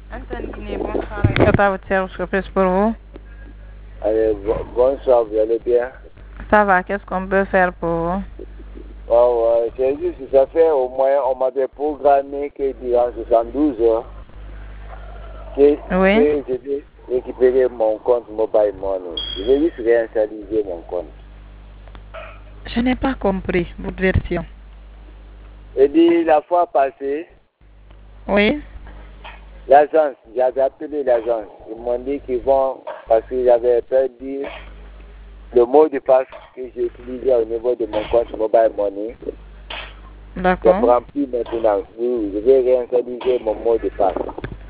Antoine Guinée, bonsoir. C'est à votre service, que puis pour vous? Allez, bonsoir, vous allez bien? Ça va, qu'est-ce qu'on peut faire pour vous? Oh, ouais, c'est juste, ça fait au moins, on m'avait programmé que durant 72 heures, que Oui. je vais récupérer mon compte Mobile Money. Je vais juste réinitialiser mon compte. Je n'ai pas compris votre version. Et dit la fois passée, Oui. l'agence, j'avais appelé l'agence. Ils m'ont dit qu'ils vont, parce que j'avais perdu le mot de passe que j'ai utilisé au niveau de mon compte Mobile Money. D'accord. Je prends plus maintenant. Oui, je vais réinitialiser mon mot de passe.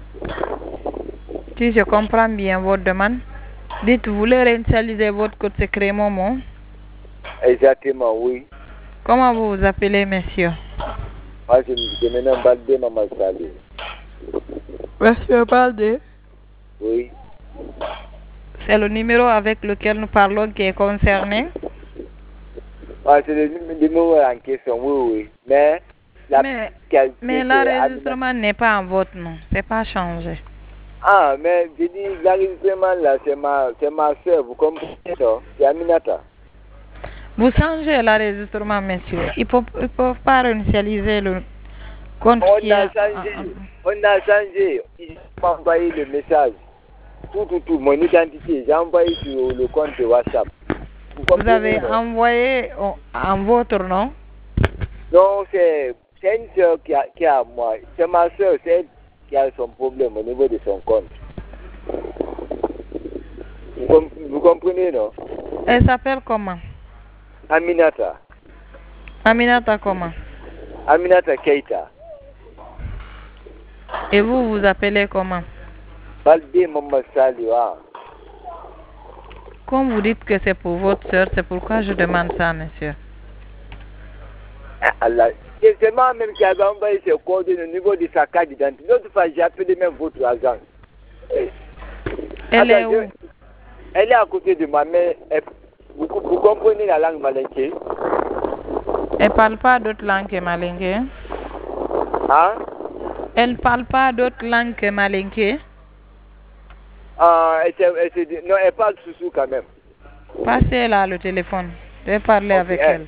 Si je comprends bien votre demande, dites, vous voulez réinitialiser votre code secret Momo. Exactement, oui. Comment vous vous appelez, monsieur? Moi, je me nomme Baldé Maman Salé. Monsieur Balde. Oui. C'est le numéro avec lequel nous parlons qui est concerné. Ah, c'est le numéro en question, oui, oui. Mais mais l'enregistrement n'est pas en votre nom. C'est pas changé. Ah, mais je dis, l'enregistrement là, c'est ma soeur, vous comprenez ça? C'est Aminata. Vous changez l'enregistrement, monsieur. Il ne faut pas réinitialiser le compte qui est... On a changé. Il m'a envoyé le message. Tout, mon identité. J'ai envoyé sur le compte de WhatsApp. Vous avez envoyé en votre nom? Non, c'est une soeur qui a moi. C'est ma soeur, c'est elle qui a son problème au niveau de son compte. Vous comprenez, non? Elle s'appelle comment? Aminata. Aminata comment? Aminata Keita. Et vous vous appelez comment? Baldé Maman Saliwa. Comme vous dites que c'est pour votre soeur, c'est pourquoi je demande ça, monsieur. Allah. C'est moi-même qui avait envoyé ses coordonnées au niveau de sa carte d'identité. L'autre fois, j'ai appelé même votre agence. Elle est où? Elle est à côté de moi, mais vous comprenez la langue malinké? Elle ne parle pas d'autre langue que malinké? Hein? Elle ne parle pas d'autre langue que malinké? Non, elle parle sous quand même. Passez là le téléphone. Je vais parler avec elle.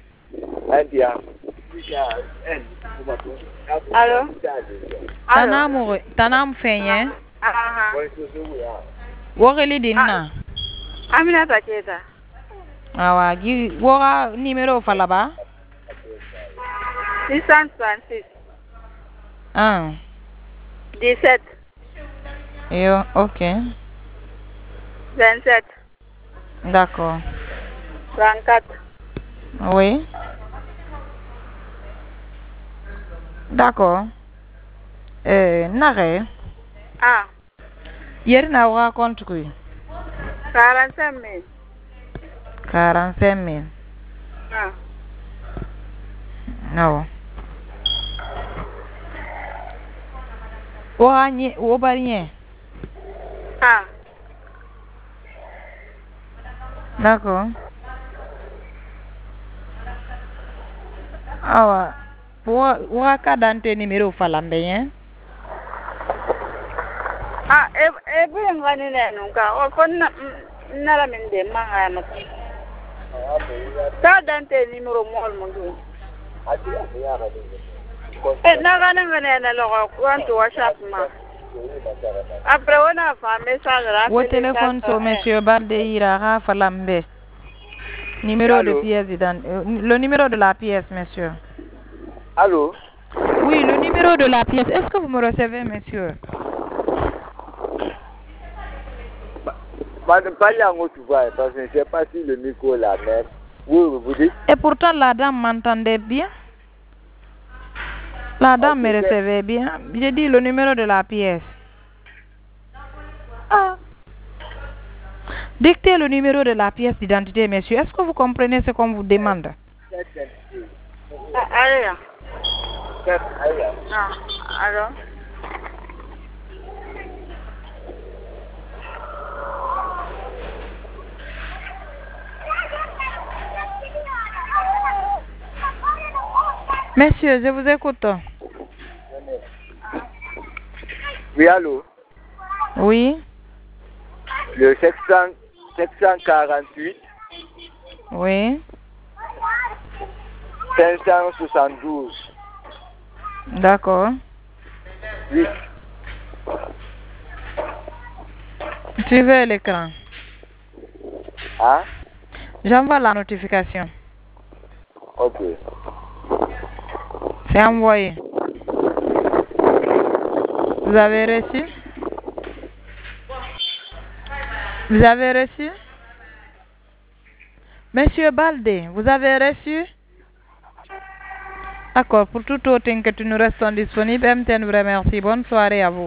Allô? Tanam fenye? Wogeli dinna? Aminata Keita. Awa, woga numéro falaba? 666. 17. Yo, ok. 27. D'accord. 34. Oui. D'accord. Nare. Hier na waga compte kui? 45 000. 45 000. Non. Obarien. D'accord. Awa. Waka dante numéro falambe yen? Ngani nunca. O konna nala min de manga no. Ta dante numéro mol mundu. Nagana ngane lo ko WhatsApp ma. Après on a fait message là. Au téléphone sur monsieur Baldeira falambe. Numéro de pièce le numéro de la pièce, monsieur. Allô? Oui, le numéro de la pièce. Est-ce que vous me recevez, monsieur? Parlez en haute voix, parce que je ne sais pas si le micro là, mais oui, vous dites. Et pourtant, la dame m'entendait bien. La dame me recevait bien. J'ai dit le numéro de la pièce. Dictez le numéro de la pièce d'identité, monsieur. Est-ce que vous comprenez ce qu'on vous demande? Allô? Allô? Monsieur, je vous écoute. Oui, allô? Oui. Le 748. Oui. 572. D'accord. Oui. Suivez l'écran. Hein? J'envoie la notification. Ok. C'est envoyé. Vous avez reçu? Vous avez reçu? Monsieur Baldé, vous avez reçu? D'accord, pour tout autre que nous restons disponibles, MTN vous remercie. Bonne soirée à vous.